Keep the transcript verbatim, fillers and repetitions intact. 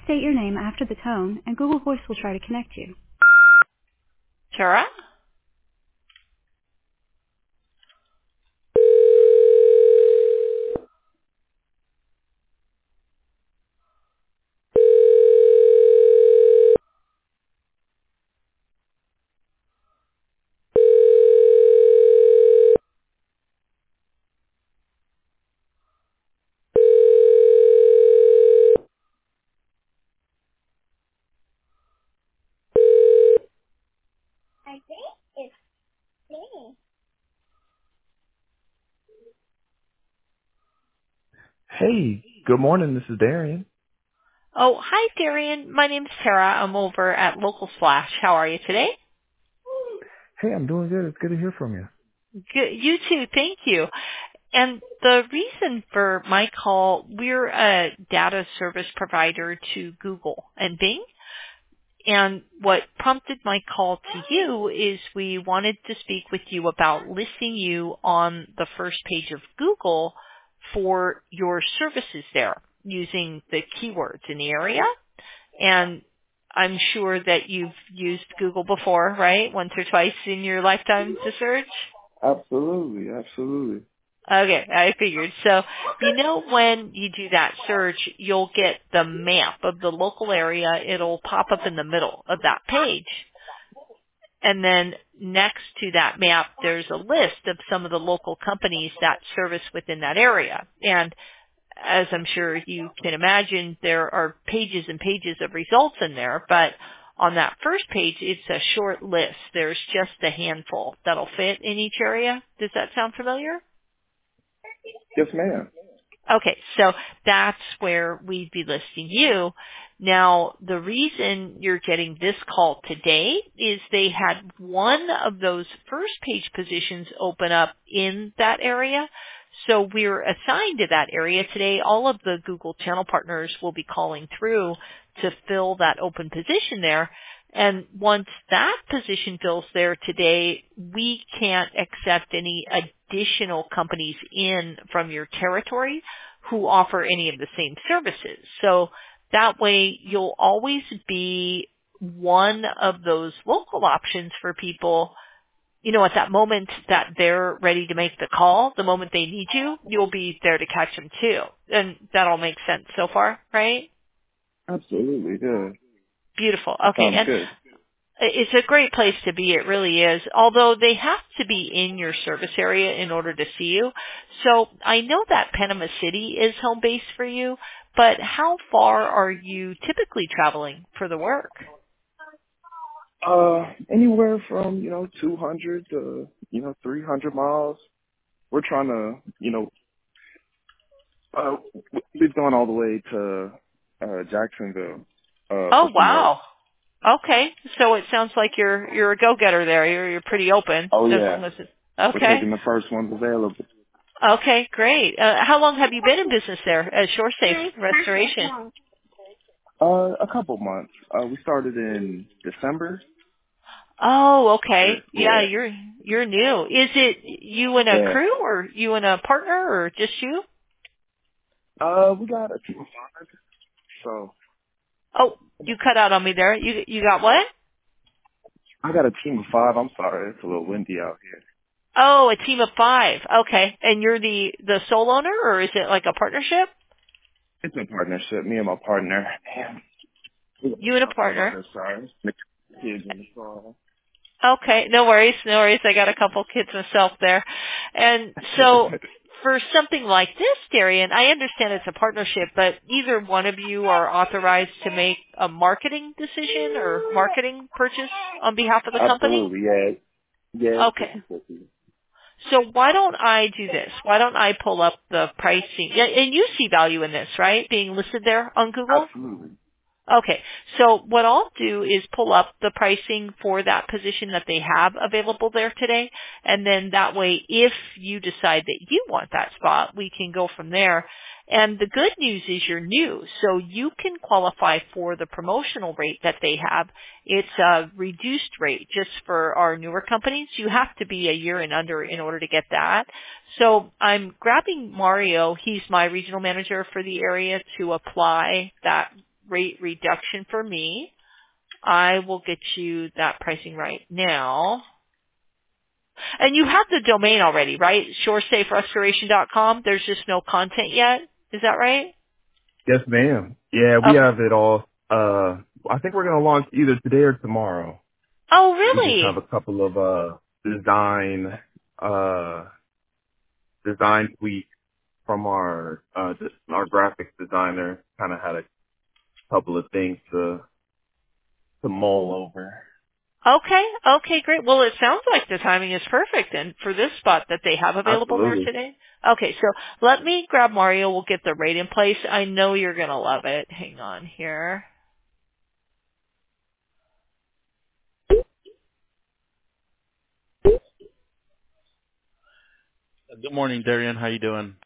state your name after the tone, and Google Voice will try to connect you. Tara? I think it's me. Hey, good morning. This is Darian. Oh, hi, Darian. My name's Tara. I'm over at Local Slash. How are you today? Hey, I'm doing good. It's good to hear from you. Good. You too. Thank you. And the reason for my call, we're a data service provider to Google and Bing. And what prompted my call to you is we wanted to speak with you about listing you on the first page of Google for your services there using the keywords in the area. And I'm sure that you've used Google before, right? Once or twice in your lifetime to search? Absolutely, absolutely. Okay, I figured. So, you know, when you do that search, you'll get the map of the local area. It'll pop up in the middle of that page. And then next to that map, there's a list of some of the local companies that service within that area. And as I'm sure you can imagine, there are pages and pages of results in there, but on that first page, it's a short list. There's just a handful that'll fit in each area. Does that sound familiar? Yes, ma'am. Okay, so that's where we'd be listing you. Now, the reason you're getting this call today is they had one of those first page positions open up in that area. So we're assigned to that area today. All of the Google channel partners will be calling through to fill that open position there. And once that position fills there today, we can't accept any additional companies in from your territory who offer any of the same services. So that way you'll always be one of those local options for people. You know, at that moment that they're ready to make the call, the moment they need you, you'll be there to catch them too. And that all makes sense so far, right? Absolutely, good. Beautiful. That Okay. sounds And good. it's a great place to be. It really is. Although they have to be in your service area in order to see you. So I know that Panama City is home base for you, but how far are you typically traveling for the work? Uh, anywhere from, you know, two hundred to, you know, three hundred miles. We're trying to, you know, uh, we've gone all the way to, uh, Jacksonville, uh, for Oh, some work. wow. Okay. So it sounds like you're you're a go-getter there. You're you're pretty open. Oh, As yeah. long as it's, We're okay. taking the first ones available. Okay, great. Uh, how long have you been in business there at ShoreSafe Restoration? Uh, a couple months. Uh, we started in December. Oh, okay. Yeah, Yeah. you're you're new. Is it you and a Yeah. crew, or you and a partner, or just you? Uh, we got a team of five. So Oh, you cut out on me there. You you got what? I got a team of five. I'm sorry, it's a little windy out here. Oh, a team of five. Okay, and you're the the sole owner, or is it like a partnership? It's a partnership. Me and my partner. Damn. You and a partner. I'm sorry. The kids in the car. Okay, no worries, no worries. I got a couple kids myself there. And so for something like this, Darian, I understand it's a partnership, but either one of you are authorized to make a marketing decision or marketing purchase on behalf of the company? Absolutely, yeah. Yeah, it's Okay. fifty fifty. So why don't I do this? Why don't I pull up the pricing? Yeah, and you see value in this, right? Being listed there on Google? Absolutely. Okay, so what I'll do is pull up the pricing for that position that they have available there today, and then that way, if you decide that you want that spot, we can go from there. And the good news is you're new, so you can qualify for the promotional rate that they have. It's a reduced rate just for our newer companies. You have to be a year and under in order to get that. So I'm grabbing Mario. He's my regional manager for the area to apply that rate reduction for me. I will get you that pricing right now. And you have the domain already, right? shore safe restoration dot com. There's just no content yet. Is that right? Yes, ma'am. Yeah, we Oh, have it all. Uh, I think we're gonna launch either today or tomorrow. oh We just have really? a couple of uh design uh design tweaks from our uh our graphics designer. Kind of had a couple of things to to mull over. Okay, okay, great. Well, it sounds like the timing is perfect then for this spot that they have available there Absolutely. today. Okay, so let me grab Mario. We'll get the rate in place. I know you're going to love it. Hang on here. Good morning, Darian. How you doing?